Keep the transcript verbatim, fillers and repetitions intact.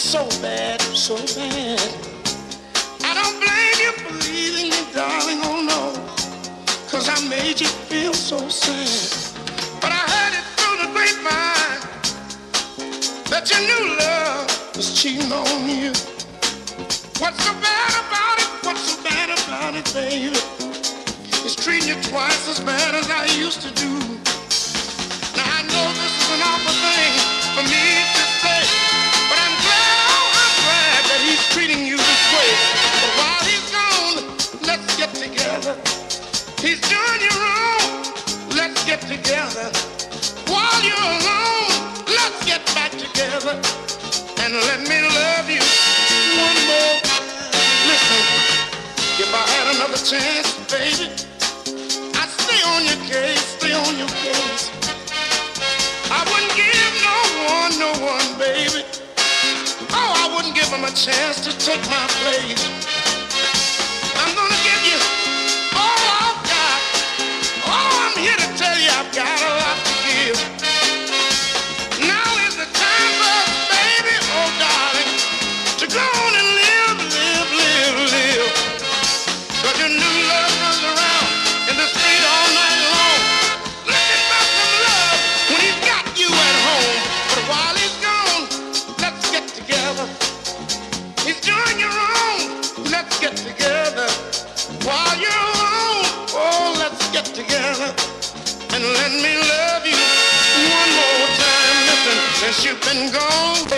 so bad, so bad. I don't blame you for leaving me, darling, oh no, 'cause I made you feel so sad. But I heard it through the grapevine that your new love was cheating on you. What's so bad about it? What's so bad about it, baby? It's treating you twice as bad as I used to do. Now I know this is an awful thing for me to say, but I'm glad, oh, I'm glad that he's treating you this way. But while he's gone, let's get together. He's doing you wrong, let's get together. While you're alone, let's get back together and let me love you one more time. Listen, if I had another chance, baby, I'd stay on your case, stay on your case. I wouldn't give no one, no one, baby. Oh, I wouldn't give him a chance to take my place. I'm gonna give you all I've got. Oh, I'm here to tell you I've got a lot to give. Now is the time for us, baby, oh darling, to go on and live, live, live, live. 'Cause your new love runs around in the street all night long, looking for some love when he's got you at home. But while he's gone, let's get together. He's doing you wrong, let's get together. While you're alone, oh, let's get together and let me love you one more time. Listen, since you've been gone,